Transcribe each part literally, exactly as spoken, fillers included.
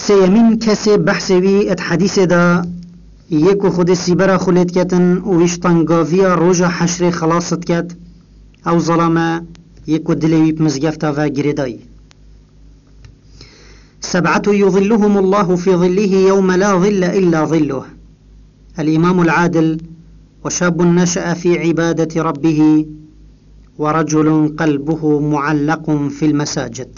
سيمين كسي بحثوي ات حديث دا يكو خود سيبرا خليت كتن ويش طنقافيا روجا حشر خلاصت كت او ظلامة يكو دلوي بمزقفتا وغرداي. سبعة يظلهم الله في ظله يوم لا ظل إلا ظله: الإمام العادل، وشاب نشأ في عبادة ربه، ورجل قلبه معلق في المساجد.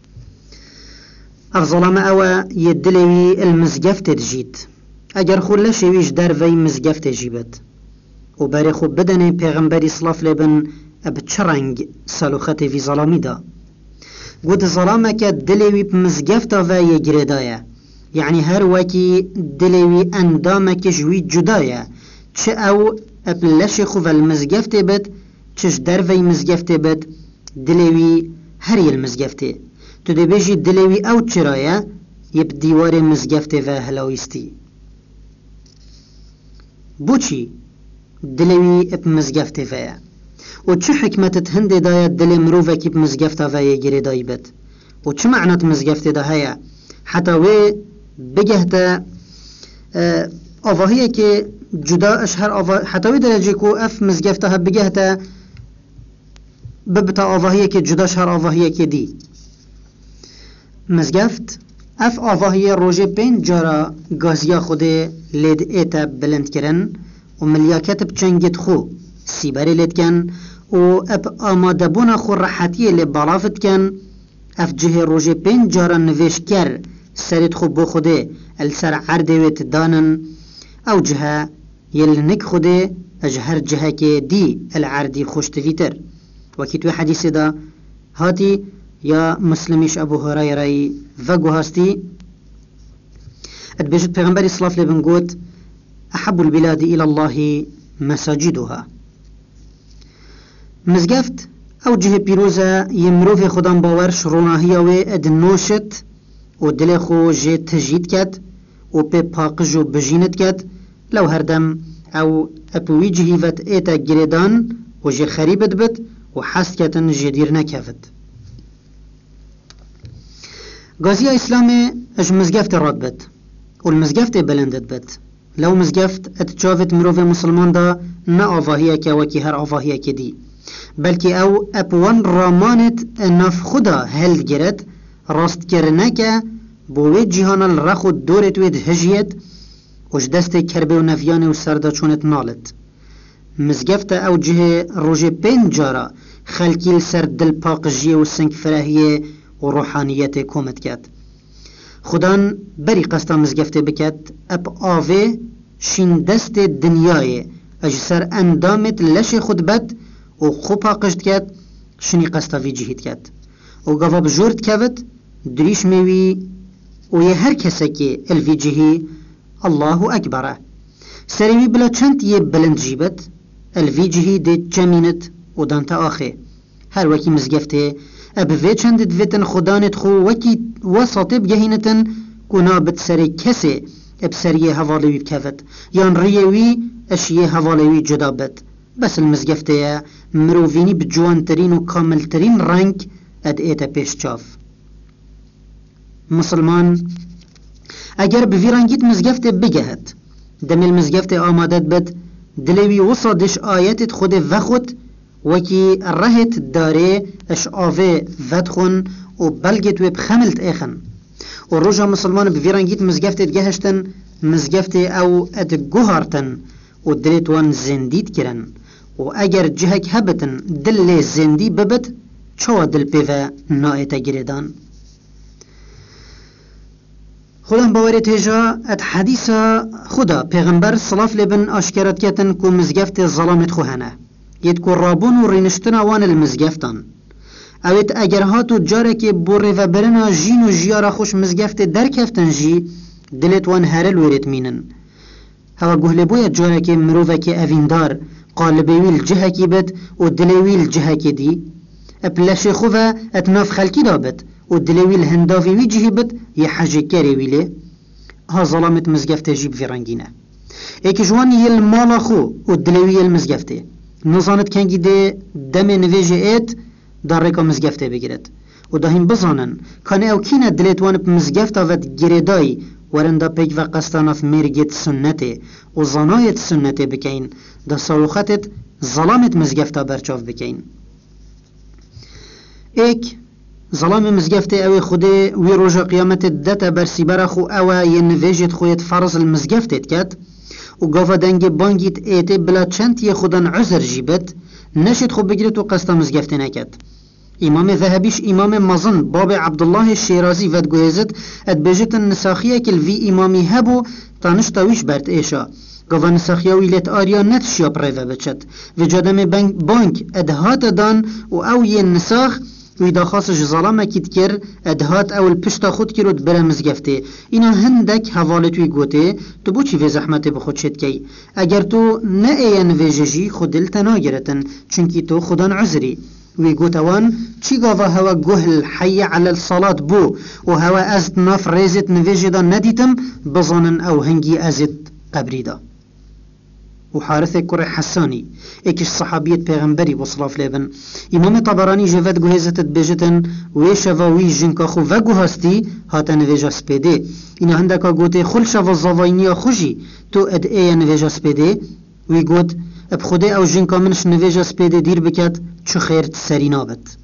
أفضل ما أوى يدلوي المزقفت تجيد أجر خلا شويش دار في مزقفت جيبت وبارخو بدن پیغمبری صلاف لبن ابتشرنگ سالوخت في ظلامی دا قد ظلامه که دلوي بمزقفت و يجردايا، يعني هر وكي دلوي اندامك جوي جدايا چه او ابلش خو المزقفت بد چش در في مزقفت بد دلوي هري المزقفت تو دي بيجي دلوي او چرايا يب ديوار مزقفت و هلاويستي بوچي دلوي بمزقفت و و چه حکمت هنده داید دل مروفه که بمزگفته و یگیری دایی بد و چه معنات مزگفته ده هیا حتی وی بگهته آواهیه که جدا اشهر آواه حتی وی درجه که اف مزگفته ها بگهته ببتا آواهیه که جدا شهر آواهیه که دی مزگفت اف آواهیه روژه بین جارا گازیا خوده لید ایتا بلند کرن و ملیاکت بچنگت خو سیبری لید کن و اب آماده بونا خو راحتیه لی بالافت کن اف جه روژه پین جارا نویش کر سرید خو بو خوده السر عرده ویت دانن او جه یل نک خوده اجهر جه که دی العردی خوشتویتر وکی توی حدیث دا هاتی یا مسلمیش ابو هريره وگو هستی اد بجد پیغمبری صلاف لبن گوت احب البلاد الى الله مساجدها. مزگفت او جه پیروزه یمروف خودم باور شروناهی و اد نوشت و دل خو جه تجید کد و پی پاقج و بجینت کد لو هردم او اپوی جهیوت ایتا گریدان و جه خریبت بد و حست کتن جدیر نکفت. غازی اسلام اج مزگفت راد بد و المزگفت بلندت بد لو مزگفت اتجاوت مروف مسلمان دا نا آواهیه که وکی هر آواهیه که دی بلکه او اپوان رامانت نف خدا هل گرد راست کرنه که بوی جیهان الرخو دورت وید هجیت وش دست کربه و نفیان و سردا چونت نالت. مزگفت او جه روژه پین جارا خلکی سر دل پاقجیه و سنگ فراهیه و روحانیت کومت کد. خدان بری قسطا مزگفت بکد اب آوه شین دست دنیای اجسر اندامت لش خود بد و خوب پاقشت کد شنی قسطا وی جهید کد و گواب جورد کود دریش میوی و یه هر کسی که الوی جهی الله اکبره سریوی بلا چند یه بلند جیبت الوی جهی ده جمینت و دانت آخه هر وکی مزگفته اب وی چند دویتن خدانت خو وکی وساطه بگهینتن کنا بت سری کسی اب سریه حوالوی بکفت یان ریوی اشیه حوالوی جدا بد بس المزگفته مروفینی بجوان ترین و کامل ترین رنگ اد ایتا پیش چاف. مسلمان اگر بوی رنگیت مزگفته بگهد دم المزگفته آمادت بد دلوی وصادش آیتت خود وخود وکی رهت داره اش آوه ودخون و بلگت و بخملت ایخن و روژا مسلمان بوی رنگیت مزگفته گهشتن مزگفته او اد گوهارتن و دلت وان زندید کرن و اگر جهک هبتن دل زندی ببت چوا دل پیوه نایتا گریدان. خدا باوری تیجا ات حدیث خدا پیغمبر صلاف لبن آشکرات کتن کو مزگفت ظلامت خوهنه ید کو رابون و رینشتن وان المزگفتان اوید اگر هاتو جاره که بوره و برنا جین و جیارا خوش مزگفت در کفتن جی دلت وان هرل ویرت مینن هوا گهله بوید جاره که مروفه که اویندار قالبویل جهه کی بد و دلویل جهه کی دی اپلش خوفه اتناف خلکی دابد و دلویل هنداوی وی جهی بد یه حجه کری ویله ها ظلامت مزگفته جیب في رنگینه ایک جوان یل مالا خو و دلویل مزگفته نظانت کنگی ده دم نویجه ایت در رکا مزگفته بگیرد و داهیم بزانن کانه او کینه دلیتوان بمزگفتا ود گریدای ورندا پیک و قستاناف میرگیت سنته و زانایت سنته بکین دا ساروختت ظلامت مزگفتا برچاف بکین. ایک ظلام مزگفته اوی خوده وی روژا قیامت دتا برسی برخو اوه ی نویجت خویت فرض المزگفتت کد و گاوا دنگ بانگیت ایته بلا چند ی خودن عذر جیبت نشد خو بگیرت و قستا مزگفته نکد. امام ذهبیش امام مزن باب عبدالله الشیرازی ود گوهزت اد بجت نساخیه کل وی امامی هبو تانشتاویش برد ایشا گاوا نساخیه ویلت آریا نتشیا پریوه بچد و جادم بانک ادهات دان و او ی نساخ وی دا خاصش ظلامه کید کر ادهات اول پشتا خود کرد بره مزگفته اینا هندک حوالتوی گوته تو بو چی وی زحمت بخود شد کی اگر تو نه این ویججی خود دلتا ناگرتن چونکی تو خودان عذری وی گوتوان چی گاوا هوا گهل حی علی الصلاة بو و هوا ازد ناف ریزت نویجه ندیتم بزانن او هنگی ازد قبری دا و حارث كره حساني اكش صحابية پیغمبري بصلاف لبن امام طبراني جفت گوهزتت بجتن ويشوا وي جنكا خو و گوهستی هاتا نویجا سپیده اینا هندکا گوته خل شوا زاوينيا خوشي تو اد ايه نویجا سپیده وی گوت اب خوده او جنكا منش نویجا سپیده دیر بکت چو خیر تسری نابت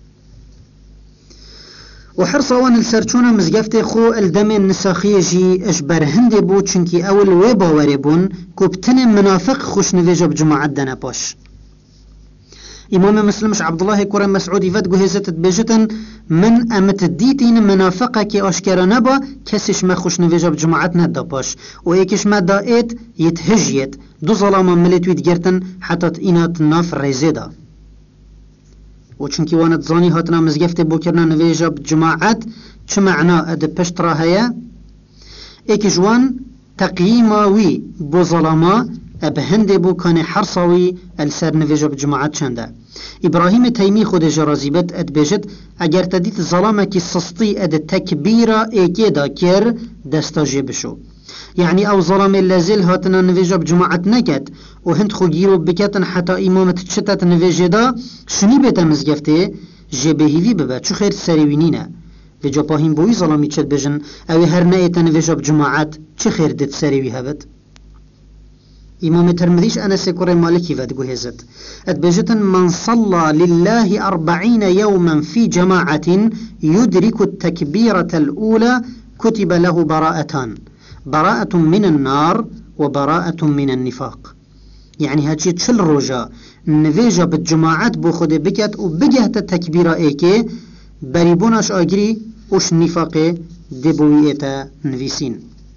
و حرصوان السرچونه مزگفت خو الدم النساخی جی اش برهنده بو چونکی اول وی باوری بون کبتن منافق خوش نویجا بجماعت دنه باش. امام مسلمش عبدالله كره مسعودی ود گوهزتت بجتن من امت دیتین منافقه که آشکرا نبا کسیش ما خوش نویجا بجماعت نده باش و ایکش ما دائید یتهجیت دو ظلاما ملتوید گرتن حتی اینات ناف ریزیده و چونکی واند زانی هاتنا مزگفت بو کرنا نویجا بجماعت چه معنا اد پشت را هیا ایک جوان تقییماوی بو ظلاما ابهنده بو کان حرصاوی السر نویجا بجماعت چنده. ابراهیم تیمی خود جرازیبت اد بجد اگر تدیت ظلاما کی سستی اد تکبیرا ایکی دا کر دستاجی بشو يعني او ظلام اللازل هاتنا نویجا بجماعت نکد و هند خو گیرو بکتن حتی امامت چتت نویجه دا شنی بیتا مزگفته جبهیوی ببا چو خیر سریوینینه و جا پاهیم بوی ظلامی چت بجن او هر نایتا نویجا بجماعت چه خیر دید سریوی هبت. امام ترمذیش انس كره مالكي ود گوهزت اد بجتن من صلى لله أربعين يوما في جماعة يدرك التكبيرة الأولى كتب له براءتان براءة من النار وبراءة من النفاق. يعني هاتشي تشل روجا نفيجا بالجماعات بو خود بكت و بجهت التكبيرة ايكي بريبوناش آجري وش نفاقي دبويتا نفيسين.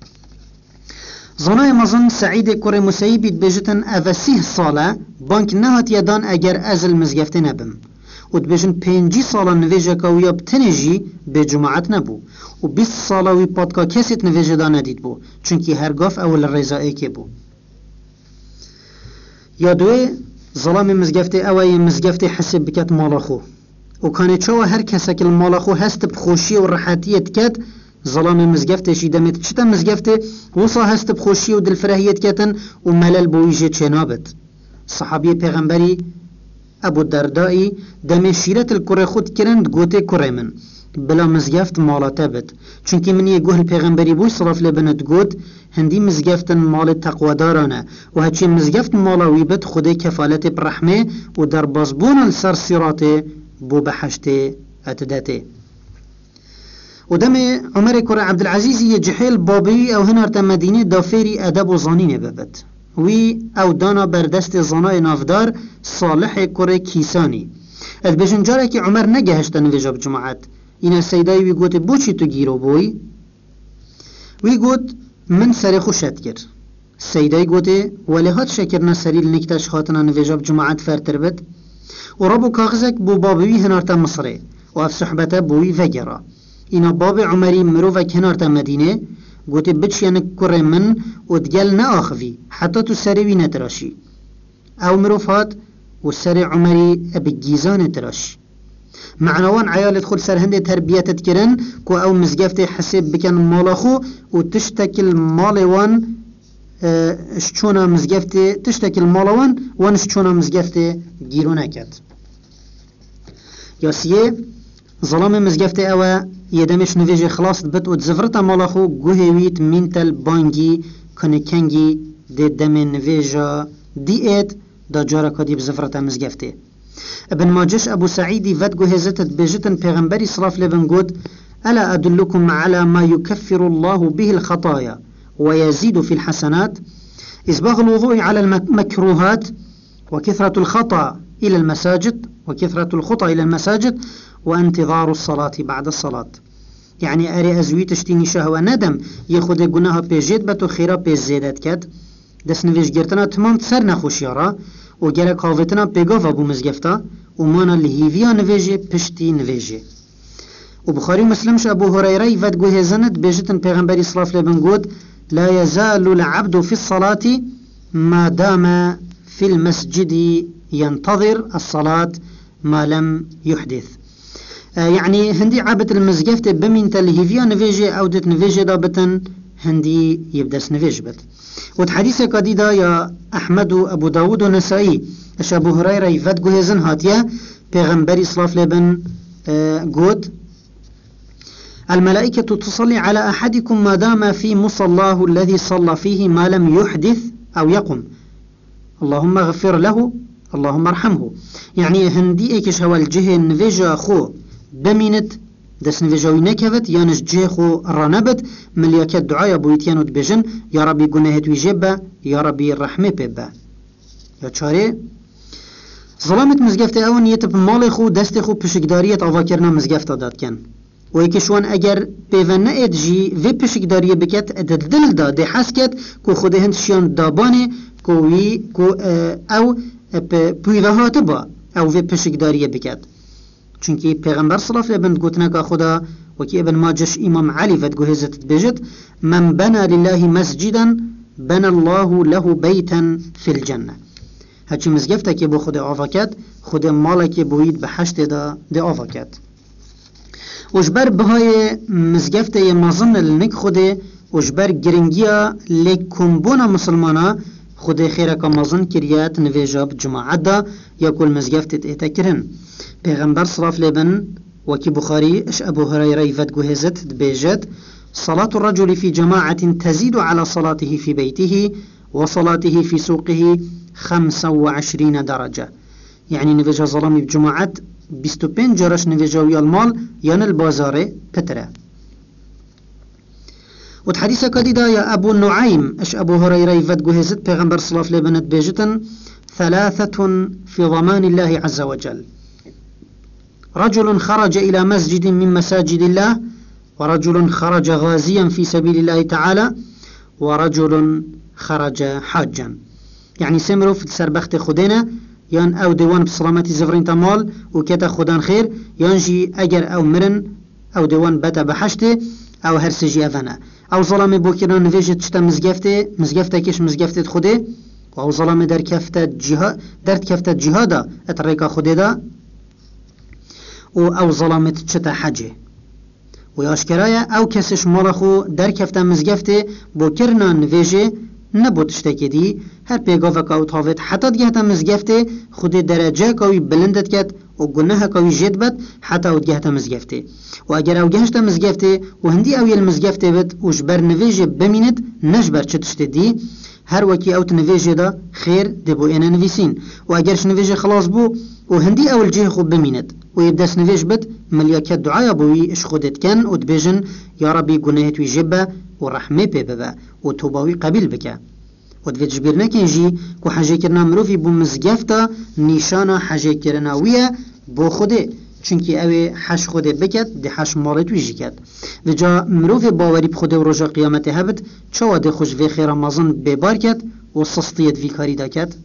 زنای مزن سعید كره مسيبت بجتن افسيه صالة بانك نهات يدان اگر ازل مزگفت نبم و دبجن پنجی سالا نویجه کاویا بتنجی به جماعت نبو و بیست سالا وی پادکا کسیت نویجه دا ندید بو چونکی هرگاف اول رضائه که بو. یا دوی ظلام مزگفت اوی مزگفت حسب بکت مالاخو و کانه چاو هر کسا که المالاخو هست بخوشی و راحتیت کت ظلام مزگفت شیدمت چتا مزگفت وصا هست بخوشی و دلفرهیت کتن و ملل بویجه چنابت. صحابی پیغمبری ابو الدردائی دم شیرت الکره خود کرند گوته کره من بلا مزگفت مالاته بد چونکی من یه گوه پیغمبری بوی صلاف لبنت گوت هندی مزگفت مال تقوادارانه و هچی مزگفت مالاوی بد خود کفالت برحمه و در بازبون السر سیراته بو بحشته اتداته. و دم عمر کره عبدالعزیز یه جحیل بابی او هنارت مدینه دافری ادب و زانینه ببد وی او دانا بردست زنای نافدار صالح کره کیسانی از بجن جاره که عمر نگهشت نویجا بجماعت اینا سیدای وی گوت بوچی تو گیرو بوی وی گوت من سر خوشت کر سیدای گوت ولی هات شکرنا سریل نکتش خاطنا نویجا بجماعت فرتر بد و رابو کاغزک بو بابوی هنارتا مصره و اف صحبتا بوی وگرا اینا باب عمری مروفک هنارتا مدینه گوته بچیان کره من و دگل ناخوی حتی تو سروی نتراشی او مروفات و سر عمری بگیزان تراش معنوان عیالت خود سر هنده تربیتت کرن که او مزگفت حسب بکن مالاخو و تشتکل مالوان اشچونا مزگفت تشتکل مالوان وان اشچونا مزگفت گیرو نکد. یا سیه ظلام مزگفت او یدمش نویج خلاص بت و تزفرت مالاخو گوهویت مینتل بانگی کنکنگی ده دم نویجا دیت دا جارا کدی بزفرت مزگفته. ابن ماجش ابو سعيدي ود جهزتت بجتن پیغمبري صلاف لبن قد ألا أدلكم على ما يكفر الله به الخطايا ويزيد في الحسنات إسباغ الوضوء على المكروهات وكثرة الخطأ إلى المساجد وكثرة الخطأ إلى المساجد وانتظار الصلاة بعد الصلاة. يعني أري أزوي تشتيني شهوة ندم يخد جناها بجد بتو خيرا بزيادات كد دس نویش گرتنا تمام سر نخوشیارا و گره کاوتنا بگاوا بو مزگفتا و مانا لحیویا نویجه پشتی نویجه. و بخاری مسلمش ابو هريره ود گوه زند بجتن پیغمبری صلاف لبن گود لا يزال العبد في الصلاة ما دام في المسجد ينتظر الصلاة ما لم يحدث. آه يعني هندي عبد المزگفت بمين لحیویا نویجه او دت نویجه دابتن هندي يبدس نویج بت. والحديث كديدا يا أحمد وأبو داود ونسائي اش أبو هريرة يفد جهزن هاتيا پیغمبري صلاف لبن قود الملائكة تصلي على أحدكم ما دام في مصلاه الذي صلى فيه ما لم يحدث أو يقم اللهم اغفر له اللهم ارحمه. يعني هندي ايكش هو الجهة نفيجا خو بمينت دس نفجاوي نكفت يانش جيخو رانبت ملياكات دعايا بويتيانو دبجن يا ربي قناهت ويجيبا يا ربي الرحمة بيبا يا چاري ظلامت مزگفت اون يتب مال خو دست خو پشکداریت آواکرنا مزگفت داد کن و یکشوان اگر پیون نئد جی وی پشکداری بکت ادد دل دا ده حس کت کو خوده هند شیان دابانه کو وی کو او پویوهات با او وی پشکداری بکت چونکی پیغمبر صلی الله علیه و آله گوتنا که خدا وکی ابن ماجش امام علی ود گوهزت بجد من بنا لله مسجدا بنا الله له بيتا في الجنه. هرچی مزگفته که بو خدا آفاکت خدا مالا که بوید به حشت دا ده آفاکت. وجبر بهای مزگفته مازن لنک خدا وجبر گرنگیا لکمبونا مسلمانا خدا خیره که مازن کریات نویجاب جماعت دا یا کل مزگفته ایتا کرن. پیغمبر صلاف لبن وكي بخاري اش ابو هريره يفد جهزت بيجت صلاة الرجل في جماعة تزيد على صلاته في بيته وصلاته في سوقه خمسة وعشرين درجة. يعني نفجا ظلامي بجماعة بيستو بين جرش نفجا ويا المال ين البازار بترة. والحديث كديدا يا ابو النعيم اش ابو هريره يفد جهزت پیغمبر صلاف لبنت بيجتن ثلاثة في ضمان الله عز وجل. رجل خرج إلى مسجد من مساجد الله ورجل خرج غازيا في سبيل الله تعالى ورجل خرج حاجا. يعني سمرو في سربخت خدنا يان او ديوان بسلامتي زفرين تمال وكتا خدان خير يانجي اجر او مرن او ديوان بتا بحشته او هرسجي افنا او ظلام بوكينا نفيجة تشتا مزگفته مزگفته كش مزگفته خده او ظلام در كفته جهاد در كفته جهادا اتريكا خده دا و او ظلامت چتا حجه و یاشکرایا او کسش مالخو در کفته مزگفته بو کرنا نویجه نبود تشتکی دی هر پیگاوه که او تاوید حتی دگهتا مزگفته خود درجه کاوی بلندت کد و گناه کاوی جد بد حتی او دگهتا مزگفته و اگر او گهشتا مزگفته و هندی اوی المزگفته بد و جبر نویجه بمیند نجبر چه تشت دی هر وکی او تنویجه دا خیر دی بو اینا نویسین و اگرش نویجه خلاص بو و هندی اول جه خوب بمیند و يبدأ نفيش بد ملياكات دعايا بوي اش خودت كان و تبيجن يا ربي قناهت ويجبه ورحمه ببه و توباوي قبيل بك و تفيد جبير نكنجي كو حاجه كرنا مروفي بو مزگفتا نشانا حاجه كرنا ويا بو خوده چونكي اوي حش خوده بكت دي حش مالت ويجي كت و جا مروفي باوري بخوده و رجا قيامته هبت چوا دي خوش في خير رمضان ببار كت و سستيت في كاري دا كت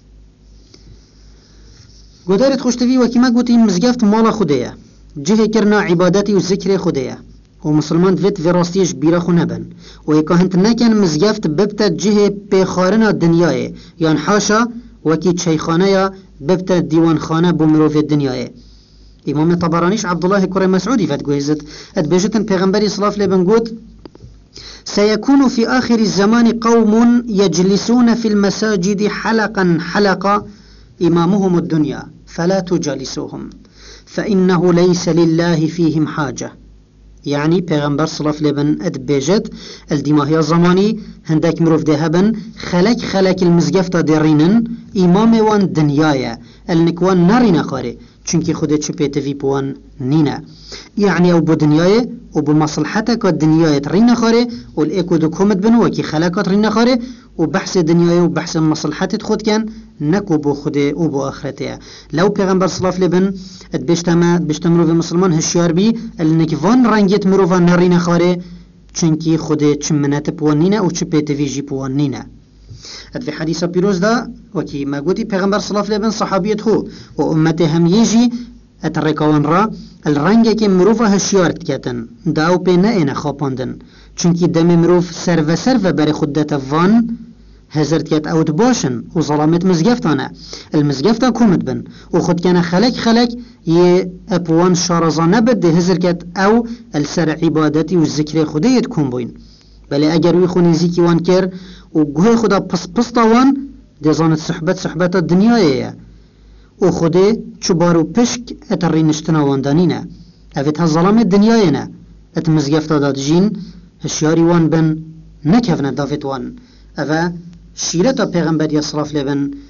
گودارت خوشتوی و کما گوتی مزگفت مال خودیه جه کرنا عبادتی و ذکر خودیه و مسلمان دوید و راستیش بیره خو نبن و یکا هنت نکن مزگفت ببتا جه پیخارنا دنیای یان حاشا وکی چیخانه یا ببتا دیوانخانه بمروف دنیای. امام طبرانیش عبدالله کره مسعودی فت گویزت اد بجتن پیغمبری صلاف لبن گوت سيكون في آخر الزمان قوم يجلسون في المساجد حلقا حلقا إمامهم الدنيا فلا تجالسوهم فإنه ليس لله فيهم حاجة. يعني پیغمبر صلاة لبن ادبیجت الدماهی زمانی هندک مروف دهبن خلق خلق المزگفتا درینن امام وان دنیای النکوان نرین خاره چونکی خودت چو پیتوی بوان نینه. يعني او بدنياي او بمصلحتك الدنياي ترين خاري والايكو دو كومت بنو وكي خلاكات رين خاري وبحث دنياي وبحث مصلحتك خود كان نكو بو خده او بو اخرته. لو پیغمبر صلى الله عليه وسلم بيشتما بيشتمرو في مسلمان هشيار بي النك فان رنگت مروفا نرين خاري چونكي خده چمنات بوانينه او چ بيتويجي بوانينه. في حديث بيروز دا وكي ما قوتي پیغمبر صلى الله عليه وسلم صحابيت هو وامته هم يجي اترکوان را الرنگه که مروف هشیار کتن داو پی نه اینا خواباندن چونکی دم مروف سر و سر و بر خودت وان هزرت کت اوت باشن و ظلامت مزگفتانه المزگفتا کومت بن و خود کنه خلق خلق یه اپوان شارزانه بده هزر کت او السر عبادتی و ذکر خودیت کن بوین بله اگر وی خونی زیکی وان کر و گوه خدا پس پس تاوان دیزانت صحبت صحبت دنیایه و خوده چوبارو پشک اتری نشتنا واندانینه اوید ها ظلام دنیایینه ات مزگفتا داد جین هشیاری وان بن نکفنه دافت وان اوه شیرتا پیغمبری صلاف لبن